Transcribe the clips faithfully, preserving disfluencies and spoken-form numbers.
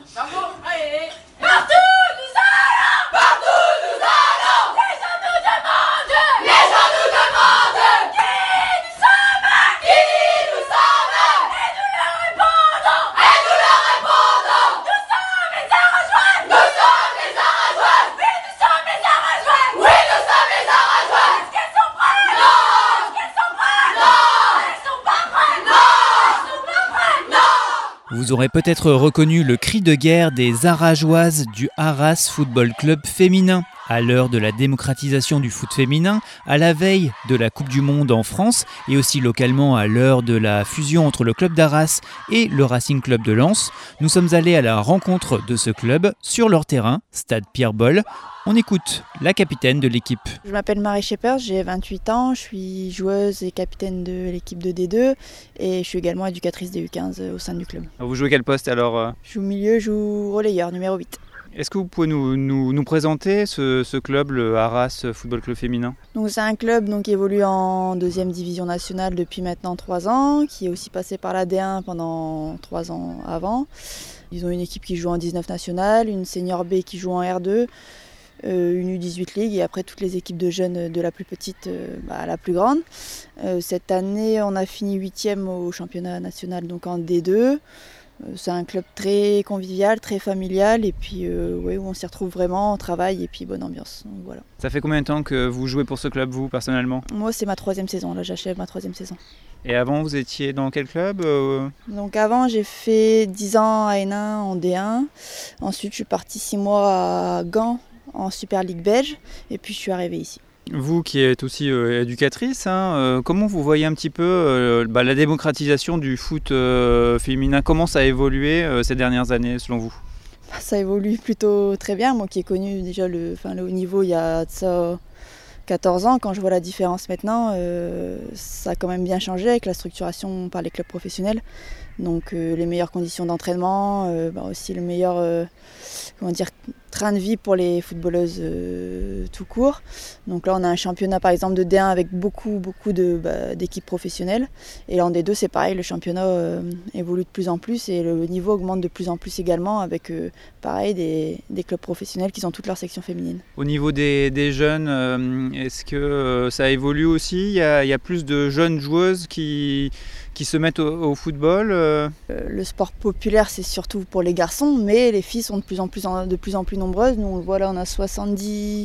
Partout, allez. Partout, nous allons. Partout, nous allons. Les gens nous demandent. Les gens nous demandent. Qui nous sommes. Qui nous sommes. Et nous leur répondons. Et nous leur répondons. Nous sommes les Arajois. Nous sommes les Arajois. Oui, nous sommes les Arajois. Oui, nous sommes les Arajois. Est-ce qu'elles sont prêtes? Non. Est-ce qu'elles sont prêtes? Non. Elles sont pas prêtes? Non. Elles sont pas prêtes? Non. Vous aurez peut-être reconnu le cri de guerre des Arajoises du Arras Football Club féminin. À l'heure de la démocratisation du foot féminin, à la veille de la Coupe du Monde en France et aussi localement à l'heure de la fusion entre le club d'Arras et le Racing Club de Lens, nous sommes allés à la rencontre de ce club sur leur terrain, Stade Pierre-Bolle. On écoute la capitaine de l'équipe. Je m'appelle Marie Scheppers, j'ai vingt-huit ans, je suis joueuse et capitaine de l'équipe de D deux et je suis également éducatrice des U quinze au sein du club. Vous jouez quel poste alors? Je joue milieu, je joue relayeur, numéro huit. Est-ce que vous pouvez nous, nous, nous présenter ce, ce club, le Arras Football Club féminin? Donc c'est un club donc, qui évolue en deuxième division nationale depuis maintenant trois ans, qui est aussi passé par la D un pendant trois ans avant. Ils ont une équipe qui joue en dix-neuf nationale, une senior B qui joue en R deux, euh, une U dix-huit Ligue et après toutes les équipes de jeunes de la plus petite euh, bah, à la plus grande. Euh, cette année on a fini huitième au championnat national donc en D deux. C'est un club très convivial, très familial et puis euh, ouais, où on s'y retrouve vraiment, on travaille et puis bonne ambiance. Donc, voilà. Ça fait combien de temps que vous jouez pour ce club, vous, personnellement? Moi, c'est ma troisième saison, là j'achève ma troisième saison. Et avant, vous étiez dans quel club? Donc avant, j'ai fait dix ans à N un en D un. Ensuite, je suis partie six mois à Gand en Super Ligue belge et puis je suis arrivée ici. Vous qui êtes aussi euh, éducatrice, hein, euh, comment vous voyez un petit peu euh, bah, la démocratisation du foot euh, féminin? Comment ça a évolué euh, ces dernières années selon vous? Ça évolue plutôt très bien. Moi qui ai connu déjà le, enfin, le haut niveau il y a de ça quatorze ans, quand je vois la différence maintenant, euh, ça a quand même bien changé avec la structuration par les clubs professionnels. Donc euh, les meilleures conditions d'entraînement, euh, bah, aussi le meilleur euh, comment dire, train de vie pour les footballeuses euh, tout court. Donc là on a un championnat par exemple de D un avec beaucoup, beaucoup de, bah, d'équipes professionnelles. Et là en D deux c'est pareil, le championnat euh, évolue de plus en plus et le niveau augmente de plus en plus également avec euh, pareil des, des clubs professionnels qui ont toutes leurs sections féminines. Au niveau des, des jeunes, euh, est-ce que euh, ça évolue aussi? Il y a, il y a plus de jeunes joueuses qui... qui se mettent au, au football euh... Le sport populaire, c'est surtout pour les garçons, mais les filles sont de plus en plus, en, de plus, en plus nombreuses. Nous, on le voit là, on a soixante-dix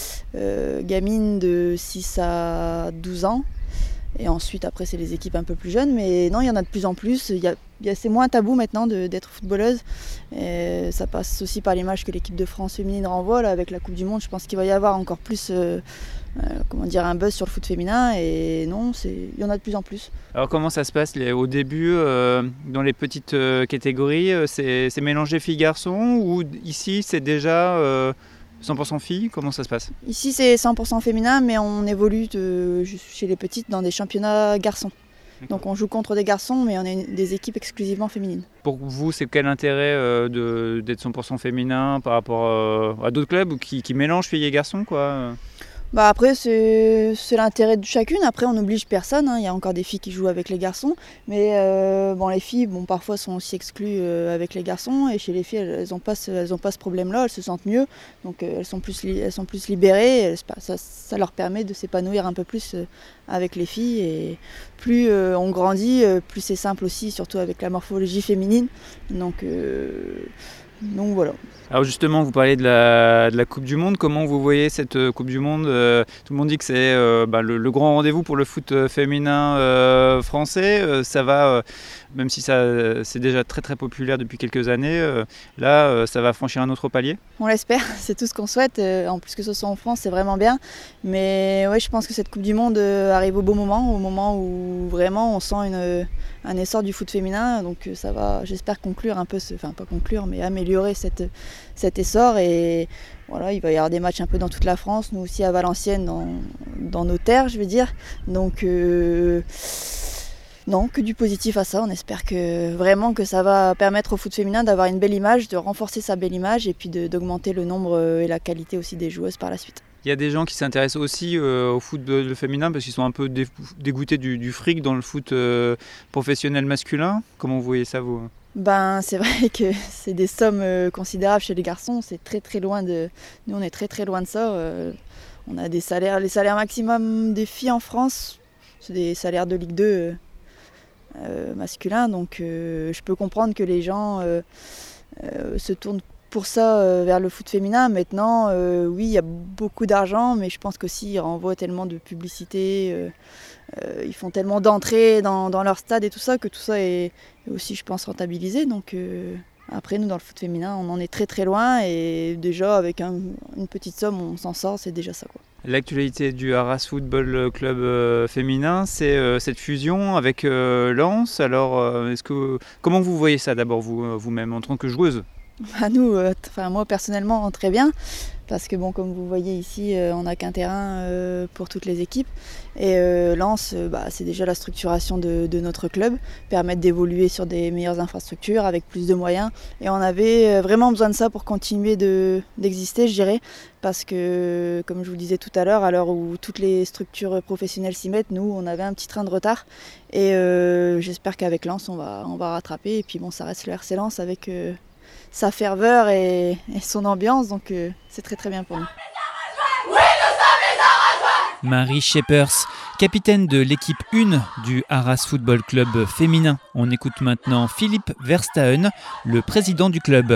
euh, gamines de six à douze ans. Et ensuite, après, c'est les équipes un peu plus jeunes. Mais non, il y en a de plus en plus. Il y a, il y a, c'est moins tabou maintenant de, d'être footballeuse. Et ça passe aussi par l'image que l'équipe de France féminine renvoie. Là, avec la Coupe du Monde, je pense qu'il va y avoir encore plus... Euh, Euh, comment dire, un buzz sur le foot féminin et non, c'est, il y en a de plus en plus. Alors comment ça se passe les, au début euh, dans les petites euh, catégories, euh, c'est, c'est mélangé filles-garçons ou ici c'est déjà euh, cent pour cent filles? Comment ça se passe? Ici c'est cent pour cent féminin mais on évolue de, chez les petites dans des championnats garçons. Donc on joue contre des garçons mais on a des équipes exclusivement féminines. Pour vous, c'est quel intérêt euh, de, d'être cent pour cent féminin par rapport euh, à d'autres clubs qui, qui mélangent filles et garçons quoi? Bah après c'est, c'est l'intérêt de chacune, après on n'oblige personne, hein. Il y a encore des filles qui jouent avec les garçons, mais euh, bon, les filles bon, parfois sont aussi exclues euh, avec les garçons et chez les filles elles n'ont pas, pas ce problème-là, elles se sentent mieux, donc euh, elles, sont plus li- elles sont plus libérées, elles, ça, ça leur permet de s'épanouir un peu plus euh, avec les filles et plus euh, on grandit, euh, plus c'est simple aussi, surtout avec la morphologie féminine, donc, euh, donc voilà. Alors justement, vous parlez de la, de la Coupe du Monde. Comment vous voyez cette euh, Coupe du Monde? euh, Tout le monde dit que c'est euh, bah, le, le grand rendez-vous pour le foot euh, féminin euh, français. Euh, ça va, euh, même si ça, c'est déjà très très populaire depuis quelques années, euh, là, euh, ça va franchir un autre palier? On l'espère, c'est tout ce qu'on souhaite. Euh, en plus que ce soit en France, c'est vraiment bien. Mais ouais, je pense que cette Coupe du Monde euh, arrive au bon moment, au moment où vraiment on sent une, un essor du foot féminin. Donc ça va, j'espère conclure un peu, ce, enfin pas conclure, mais améliorer cette cet essor et voilà, il va y avoir des matchs un peu dans toute la France, nous aussi à Valenciennes, dans, dans nos terres, je veux dire. Donc euh, non, que du positif à ça. On espère que vraiment que ça va permettre au foot féminin d'avoir une belle image, de renforcer sa belle image et puis de, d'augmenter le nombre et la qualité aussi des joueuses par la suite. Il y a des gens qui s'intéressent aussi euh, au foot de, de féminin parce qu'ils sont un peu dé- dégoûtés du, du fric dans le foot euh, professionnel masculin. Comment vous voyez ça, vous? Ben, c'est vrai que c'est des sommes euh, considérables chez les garçons. C'est très très loin de. Nous, on est très très loin de ça. Euh, on a des salaires, les salaires maximum des filles en France, c'est des salaires de Ligue deux euh, euh, masculins. Donc, euh, je peux comprendre que les gens euh, euh, se tournent pour ça euh, vers le foot féminin. Maintenant, euh, oui, il y a beaucoup d'argent, mais je pense qu'aussi ils renvoient tellement de publicité. Euh, Euh, ils font tellement d'entrées dans, dans leur stade et tout ça que tout ça est, est aussi, je pense, rentabilisé. Donc euh, après, nous, dans le foot féminin, on en est très très loin et déjà avec un, une petite somme, on s'en sort, c'est déjà ça, quoi. L'actualité du Arras Football Club euh, féminin, c'est euh, cette fusion avec euh, Lens. Alors, euh, est-ce que, comment vous voyez ça d'abord vous, vous-même en tant que joueuse? Bah, nous, euh, enfin, moi personnellement, très bien. Parce que bon, comme vous voyez ici, euh, on n'a qu'un terrain euh, pour toutes les équipes. Et euh, Lens, euh, bah, c'est déjà la structuration de, de notre club, permettre d'évoluer sur des meilleures infrastructures avec plus de moyens. Et on avait euh, vraiment besoin de ça pour continuer de, d'exister, je dirais. Parce que, comme je vous le disais tout à l'heure, à l'heure où toutes les structures professionnelles s'y mettent, nous, on avait un petit train de retard. Et euh, j'espère qu'avec Lens, on va, on va rattraper. Et puis bon, ça reste le R C Lens avec Euh, sa ferveur et, et son ambiance, donc euh, c'est très très bien pour nous. Marie Schepers, capitaine de l'équipe un du Arras Football Club féminin. On écoute maintenant Philippe Verstaen, le président du club.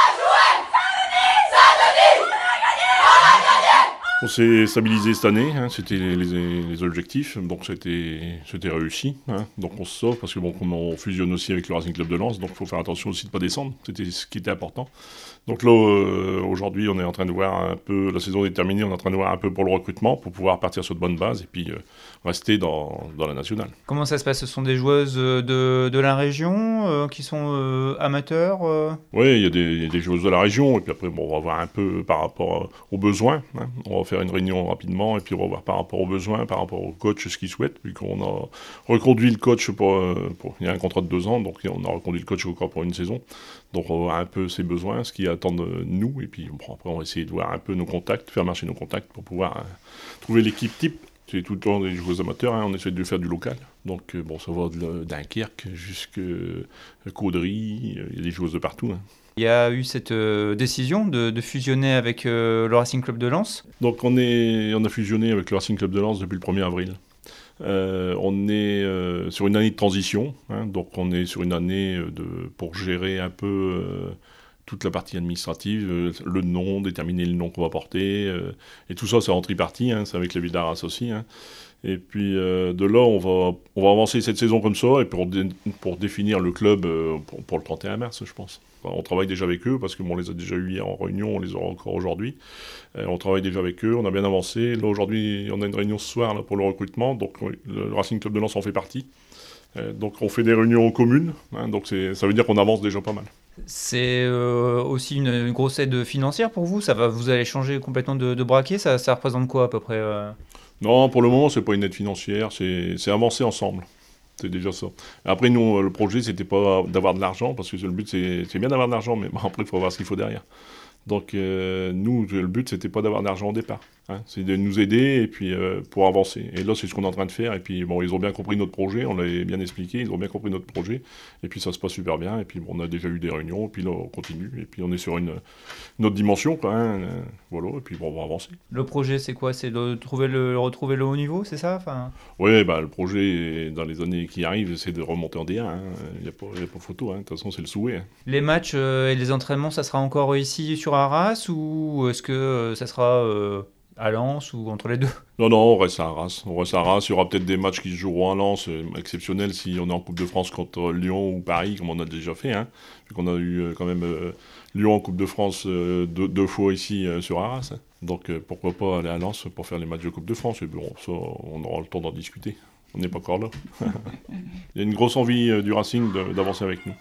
On s'est stabilisé cette année, hein, c'était les, les, les objectifs, donc c'était, c'était réussi. Hein, donc on se sauve parce que bon, comme on fusionne aussi avec le Racing Club de Lens, donc il faut faire attention aussi de ne pas descendre, c'était ce qui était important. Donc là, euh, aujourd'hui, on est en train de voir un peu, la saison est terminée, on est en train de voir un peu pour le recrutement, pour pouvoir partir sur de bonnes bases et puis euh, rester dans, dans la nationale. Comment ça se passe? Ce sont des joueuses de, de la région euh, qui sont euh, amateurs euh... Oui, il y, y a des joueuses de la région et puis après, bon, on va voir un peu par rapport aux besoins. Hein, on va faire une réunion rapidement et puis on va voir par rapport aux besoins, par rapport au coach, ce qu'il souhaite, vu qu'on a reconduit le coach pour, pour... Il y a un contrat de deux ans, donc on a reconduit le coach encore pour une saison. Donc on va voir un peu ses besoins, ce qu'ils attendent de nous, et puis bon, après on va essayer de voir un peu nos contacts, faire marcher nos contacts pour pouvoir euh, trouver l'équipe type. C'est tout le temps des joueurs amateurs, hein, on essaie de faire du local. Donc euh, bon, ça va de Dunkerque jusqu'à Caudry, il y a des joueuses de partout. Hein. Il y a eu cette euh, décision de, de fusionner avec euh, le Racing Club de Lens. Donc on, est, on a fusionné avec le Racing Club de Lens depuis le premier avril. Euh, on est euh, sur une année de transition, hein, donc on est sur une année de, pour gérer un peu euh, toute la partie administrative, euh, le nom, déterminer le nom qu'on va porter, euh, et tout ça c'est en tripartie, hein, c'est avec la ville d'Arras aussi. Hein. Et puis euh, de là, on va, on va avancer cette saison comme ça, et pour, dé, pour définir le club euh, pour, pour le trente et un mars, je pense. Enfin, on travaille déjà avec eux, parce qu'on les a déjà eu hier en réunion, on les aura encore aujourd'hui. Euh, on travaille déjà avec eux, on a bien avancé. Là, aujourd'hui, on a une réunion ce soir là, pour le recrutement, donc le Racing Club de Lens en fait partie. Euh, donc on fait des réunions communes, hein, donc c'est, ça veut dire qu'on avance déjà pas mal. C'est euh, aussi une, une grosse aide financière pour vous? Ça va, vous allez changer complètement de, de braquet, ça, ça représente quoi à peu près euh... Non, pour le moment, c'est pas une aide financière, c'est, c'est avancer ensemble. C'est déjà ça. Après, nous, le projet, c'était pas d'avoir de l'argent, parce que le but, c'est, c'est bien d'avoir de l'argent, mais bon, après, il faut voir ce qu'il faut derrière. Donc, euh, nous, le but, c'était pas d'avoir d'argent au départ. Hein, c'est de nous aider et puis euh, pour avancer. Et là, c'est ce qu'on est en train de faire. Et puis, bon, ils ont bien compris notre projet, on l'avait bien expliqué, ils ont bien compris notre projet. Et puis, ça se passe super bien. Et puis, bon, on a déjà eu des réunions, et puis là, on continue. Et puis, on est sur une, une autre dimension, quoi. Hein, euh, voilà, et puis, bon, on va avancer. Le projet, c'est quoi? C'est de trouver le, retrouver le haut niveau, c'est ça? Enfin... Oui, bah, le projet, dans les années qui arrivent, c'est de remonter en D un. Hein. Il n'y a, a pas photo. Hein. De toute façon, c'est le souhait. Hein. Les matchs euh, et les entraînements, ça sera encore ici sur Arras, ou est-ce que euh, ça sera euh, à Lens ou entre les deux? Non, non, on reste à Arras. On reste à Arras. Il y aura peut-être des matchs qui se joueront à Lens, euh, exceptionnels si on est en Coupe de France contre Lyon ou Paris, comme on a déjà fait. Hein. Vu qu'on a eu euh, quand même euh, Lyon en Coupe de France euh, deux, deux fois ici euh, sur Arras. Hein. Donc euh, pourquoi pas aller à Lens pour faire les matchs de Coupe de France. Et bon, ça, on aura le temps d'en discuter. On n'est pas encore là. Il y a une grosse envie euh, du Racing de, d'avancer avec nous.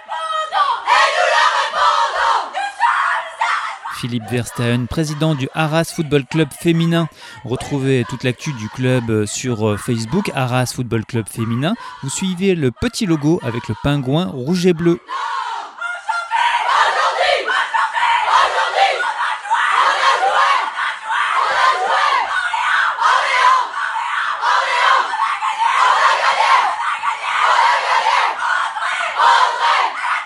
Philippe Verstaen, président du Arras Football Club féminin. Retrouvez toute l'actu du club sur Facebook, Arras Football Club féminin. Vous suivez le petit logo avec le pingouin rouge et bleu. On a gagné! On a gagné! On a gagné! On a gagné!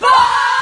Partout